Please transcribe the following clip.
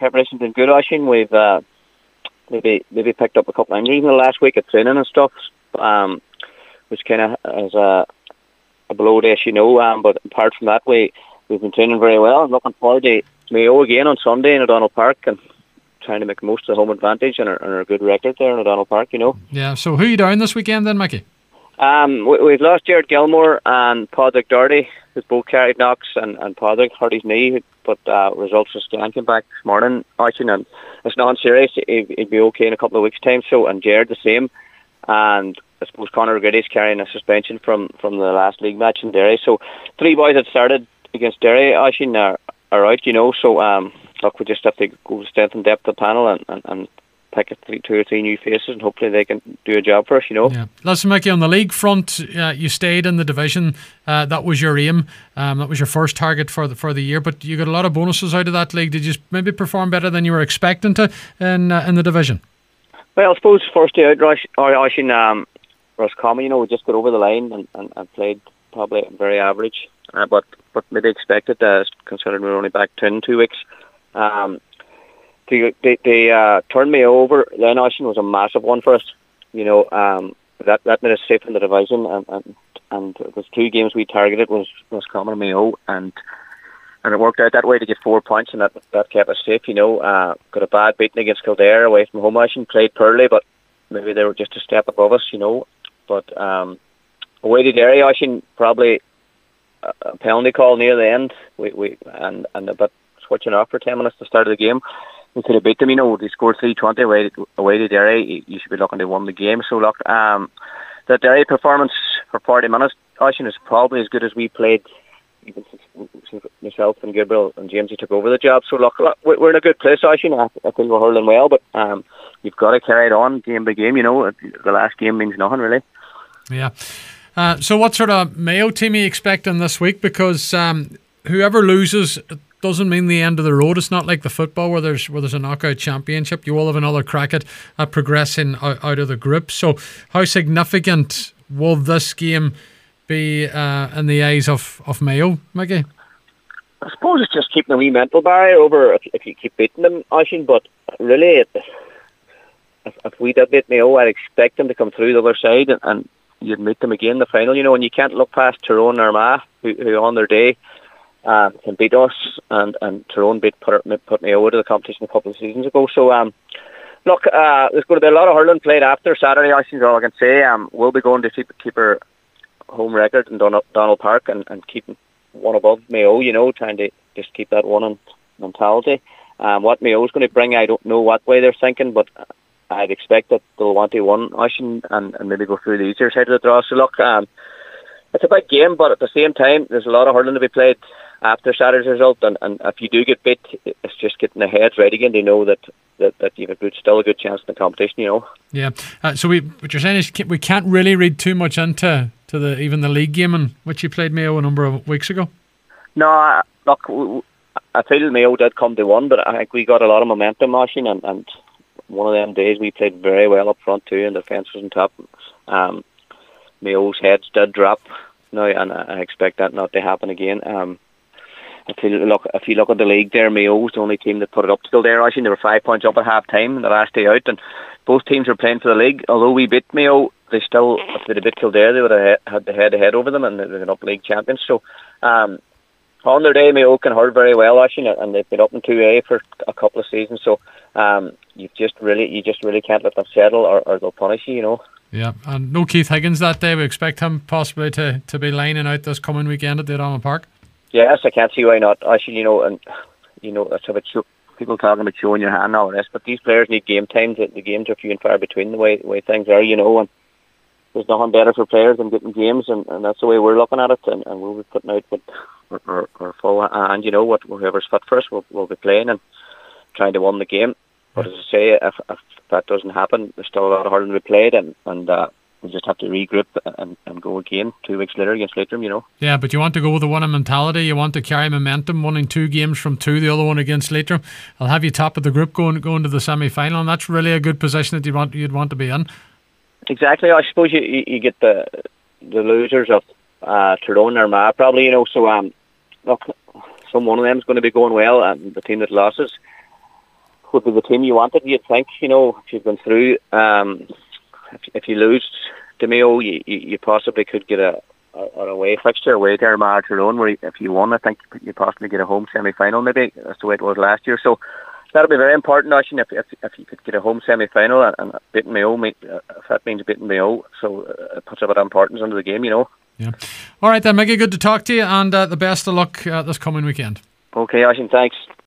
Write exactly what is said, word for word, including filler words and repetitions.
preparation's been good, Oisín. We've uh, maybe maybe picked up a couple of injuries in the last week of training and stuff, um, which kind of is a, a blow to us, you know. Um, but apart from that, we we've been training very well. I'm looking forward to Mayo again on Sunday in O'Donnell Park and trying to make the most of the home advantage and our, and our good record there in O'Donnell Park, you know. Yeah. So who are you down this weekend then, Mickey? Um, we, we've lost Jared Gilmore and Padraig Doherty, who's both carried knocks, and, and Padraig hurt his knee, but uh, results was Stan came back this morning, Oisín, and it's not serious. He, he'd be okay in a couple of weeks' time. So, and Jared the same, and I suppose Conor O'Grady's carrying a suspension from, from the last league match in Derry. So, three boys that started against Derry, Oisín, are, are out, you know. So, um, look, we just have to go to strength and depth of the panel and, and, and pick a three, two or three new faces, and hopefully they can do a job for us, you know. Yeah. Listen, Mickey, on the league front, uh, you stayed in the division. Uh, that was your aim. Um, that was your first target for the for the year. But you got a lot of bonuses out of that league. Did you maybe perform better than you were expecting to in uh, in the division? Well, I suppose first day out, Oisín, um, Roscommon, you know, we just got over the line and, and, and played probably very average, uh, but but maybe expected, uh, considering we were only back to in two weeks. Um, They, they, they uh, turned me over. Then Oisín was a massive one for us. You know, um, that that made us safe in the division, and and, and it was two games we targeted was was Common and Mayo, and and it worked out that way to get four points, and that that kept us safe. You know, uh, got a bad beating against Kildare away from home. Oisín played poorly, but maybe they were just a step above us. You know, but um, away to Derry, Oisín probably a penalty call near the end. We we and and a bit switching off for ten minutes to start of the game. We could have beat them, you know. They scored three twenty away, away to Derry. You should be looking to win the game. So, look, um, the Derry performance for forty minutes, Oisín, is probably as good as we played, even since, since myself and Gabriel and Jamesy took over the job. So, look, look we're in a good place, Oisín. I, I think we're hurling well, but um, you've got to carry it on game by game, you know. The last game means nothing, really. Yeah. Uh, so, what sort of Mayo team are you expecting this week? Because um, whoever loses doesn't mean the end of the road. It's not like the football where there's where there's a knockout championship. You will have another crack at, at progressing out, out of the group. So how significant will this game be uh, in the eyes of, of Mayo, Mickey? I suppose it's just keeping a wee mental barrier over if, if you keep beating them, Oisín, but really it, if, if we did beat Mayo, I'd expect them to come through the other side and, and you'd meet them again in the final, you know, and you can't look past Tyrone or Armagh, who, who on their day Uh, can beat us, and, and Tyrone beat put, put Mayo out of the competition a couple of seasons ago. So, um, look, uh, there's going to be a lot of hurling played after Saturday, I think all I can say. Um, we'll be going to keep, keep our home record in Don- Donald Park and, and keep one above Mayo, you know, trying to just keep that one mentality. Um, what Mayo's going to bring, I don't know what way they're thinking, but I'd expect that they'll want to win, Oisín, and, and maybe go through the easier side of the draw. So, look, um, it's a big game, but at the same time, there's a lot of hurling to be played after Saturday's result, and, and if you do get beat, it's just getting the heads right again to know that, that, that you've a good, still a good chance in the competition, you know. Yeah, uh, so we, what you're saying is we can't really read too much into to the even the league game in which you played Mayo a number of weeks ago? No, uh, look, I feel Mayo did come to one, but I think we got a lot of momentum, Oisín, and, and one of them days we played very well up front too, and the defence was on top. Um, Mayo's heads did drop now, and I expect that not to happen again. Um, I feel, look, if you look at the league there, Mayo's the only team that put it up to Kildare. I think they were five points up at half time the last day out, and both teams were playing for the league. Although we beat Mayo, they still, if they'd have beat Kildare, they would have had the head ahead over them, and they've been up league champions. So, um, on their day, Mayo can hurl very well, actually, and they've been up in two A for a couple of seasons. So, um, you just really, you just really can't let them settle, or, or they'll punish you, you know. Yeah, and no Keith Higgins that day. We expect him possibly to, to be lining out this coming weekend at the O'Donnell Park. Yes, I can't see why not. Actually, you know, and you know, that's about show, people talking about showing your hand and all this, but these players need game time. The, the games are few and far between the way the way things are, you know, and there's nothing better for players than getting games, and, and that's the way we're looking at it, and, and we'll be putting out with our, our, our full hand, you know, what whoever's fit for us, we'll, we'll be playing and trying to win the game. But as I say, if, if that doesn't happen, there's still a lot of hurling to be played, and, and uh, we just have to regroup and, and go again two weeks later against Leitrim, you know. Yeah, but you want to go with the winning mentality. You want to carry momentum, winning two games from two, the other one against Leitrim. I'll have you top of the group going going to the semi-final, and that's really a good position that you want you'd want to be in. Exactly. I suppose you you, you get the the losers of uh, Tyrone or Armagh probably, you know. So um, look, some one of them is going to be going well, and the team that loses would be the team you wanted. You'd think, you know, if you've gone through. Um, if, if you lose to Mayo, you, you, you possibly could get a, a an away fixture away to Armagh Tyrone, where if you won, I think you possibly get a home semi-final. Maybe that's the way it was last year. So that'll be very important, Oisín, if, if if you could get a home semi-final and, and beating Mayo, if that means beating Mayo, so it puts a bit of importance into the game, you know. Yeah. All right then, Mickey, good to talk to you, and uh, the best of luck uh, this coming weekend. Okay, Oisín, thanks.